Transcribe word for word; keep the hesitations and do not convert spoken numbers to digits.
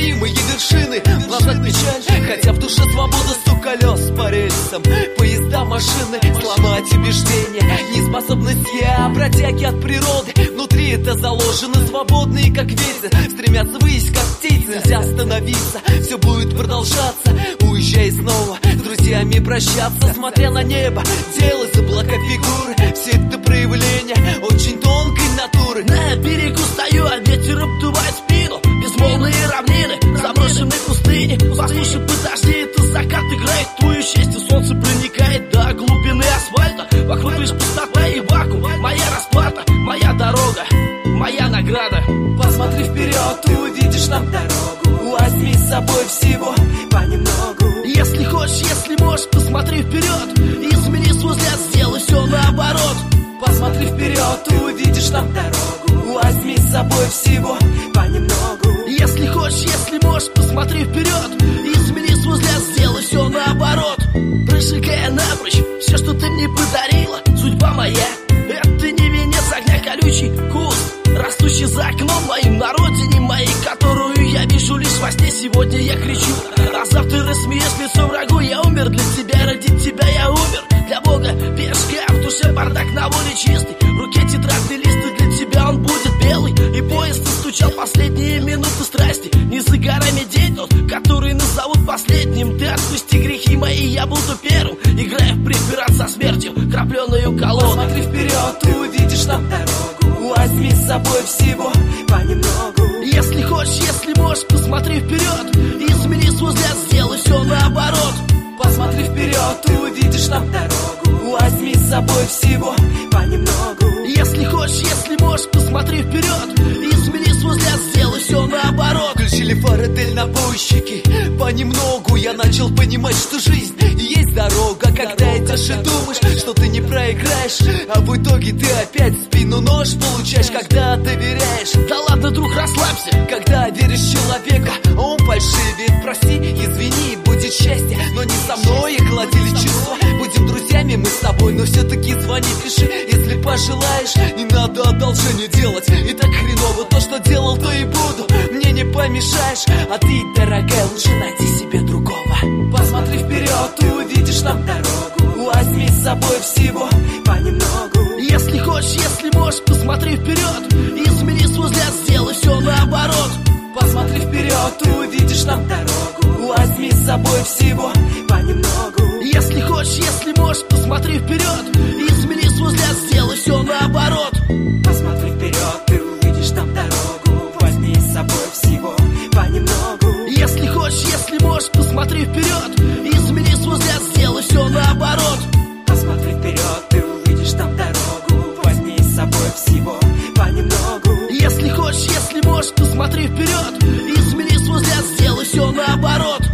недостижимые вершины. В глазах печаль, хотя в душе свобода, стук колес по рельсам. Поезда, машины, сломать убеждения, неспособность я, бродяги от природы. Внутри это заложено, свободные как ветер, стремятся ввысь как птицы. Нельзя остановиться, все будет продолжаться. Уезжай снова, с друзьями прощаться. Смотря на небо, делай из облака фигуры. Все это проявление очень тонкой натуры. На берегу стою, а ветер обдувает спину. Безмолвные равнины, заброшенные пустыни. Послушай, подожди, это закат играет твою честь. И солнце проникает до глубины асфальта. Вокруг лишь пустота и вакуум. Моя расплата, моя дорога, моя награда. Посмотри вперед, увидишь нам дорогу. Возьми с собой всего понемногу. Если хочешь, если можешь, посмотри вперед. Измени свой взгляд, сделай все наоборот. Посмотри вперед, увидишь нам дорогу. Возьми с собой всего понемногу. Если хочешь, если можешь, посмотри вперед. Измени свой взгляд, сделай все наоборот. Прожигая напрочь все, что ты мне подарила. Судьба моя, это не венец огня, колючий куст, растущий за окном моим, на родине моей, которую я вижу лишь во сне. Сегодня я кричу, а завтра рассмеешь лицо врагу. Я умер для тебя, ради тебя я умер. Для Бога пешка, в душе бардак, на воле чистый. В руке тетрадный лист, и для тебя он будет белый. И поезд стучал последние минуты страсти. Не за горами день тот, который назовут последним. Ты отпусти грехи мои, я буду первым. Играя в препарат со смертью, крапленую колонну. Посмотри вперед, увидишь нам дорогу. Возьми с собой всего понемногу. Если хочешь, если можешь, посмотри вперед. Измени свой взгляд, сделай все наоборот. Посмотри вперед, увидишь нам дорогу. Возьми с собой всего понемногу. Если хочешь, если можешь, посмотри вперед. Измени свой взгляд, сделай все наоборот. Включили фары дальнобойщики. Понемногу я начал понимать, что жизнь и есть дорога. Когда идешь и думаешь, что ты не проиграешь, а в итоге ты опять в спину нож получаешь. Когда доверяешь, да ладно, друг, расслабься. Когда веришь человека, он фальшивит. Прости, извини, будет счастье, но не со мной, их ладили чувства. Будем друзьями мы с тобой, но все-таки звони, пиши, если пожелаешь. Не надо одолжение делать, и так хреново то, что делал, то и буду. Мне не помешаешь, а ты, дорогая, лучше найди себе другого. Посмотри вперед, увидишь нам дорогу. Возьми с собой всего понемногу. Если хочешь, если можешь, посмотри вперед. Измени свой взгляд, сделай все наоборот. Посмотри вперед, увидишь нам дорогу. Возьми с собой всего понемногу. Если хочешь, если можешь, посмотри вперед. Измени свой взгляд, сделай все наоборот. Посмотри вперед, ты увидишь там дорогу. Возьми с собой всего понемногу. Если хочешь, если можешь, посмотри вперед. Измени свой взгляд, сделай все наоборот. Посмотри вперед, ты увидишь там дорогу. Возьми с собой всего понемногу. Если хочешь, если можешь, посмотри вперед. Измени свой взгляд, сделай все наоборот.